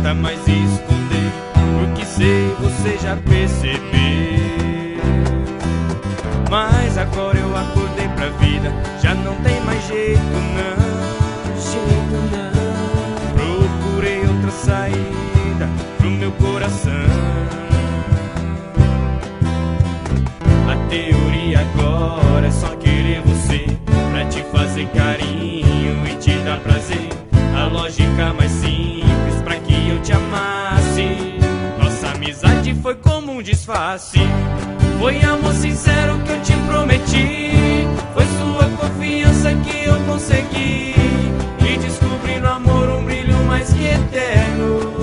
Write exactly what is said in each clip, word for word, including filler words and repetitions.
adianta mais esconder, porque sei, você já percebeu. Mas agora eu acordei pra vida, já não tem mais jeito não, jeito não. Procurei outra saída pro meu coração. A teoria agora é só querer você, pra te fazer carinho e te dar prazer. A lógica mais simples pra que eu te amasse. Nossa amizade foi como um disfarce. Foi amor sincero que eu te prometi. Foi sua confiança que eu consegui. E descobri no amor um brilho mais que eterno.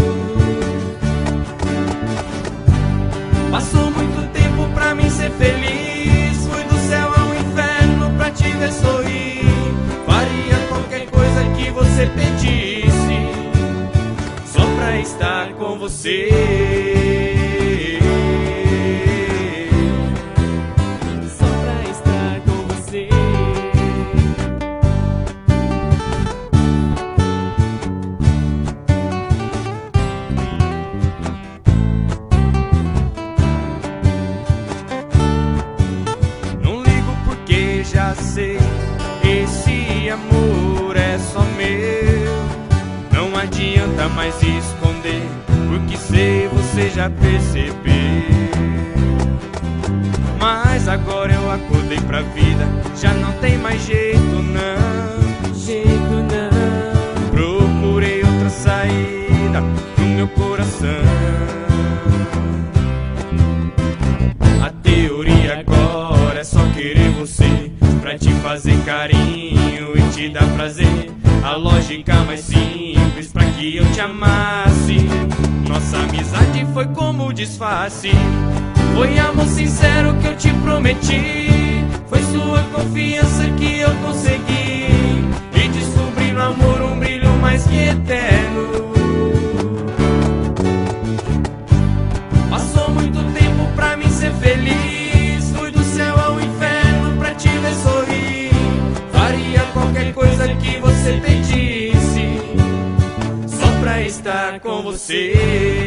Passou muito tempo pra mim ser feliz. Fui do céu ao inferno pra te ver sorrir. Faria qualquer coisa que você pedisse, só pra estar com você. Só pra estar com você. Não ligo porque já sei, esse amor é só meu. Não adianta mais esconder, porque sei, você já percebeu. Mas agora eu acordei pra vida, já não tem mais jeito não, jeito não. Procurei outra saída pro meu coração. A teoria agora é só querer você, pra te fazer carinho e te dar prazer. A lógica mais simples pra que eu te amasse. Nossa amizade foi como disfarce. Foi amor sincero que eu te prometi. Foi sua confiança que eu consegui. E descobri no amor um brilho mais que eterno. Passou muito tempo pra mim ser feliz. Fui do céu ao inferno pra te ver sorrir. Faria qualquer coisa que você pedisse, só pra estar com você.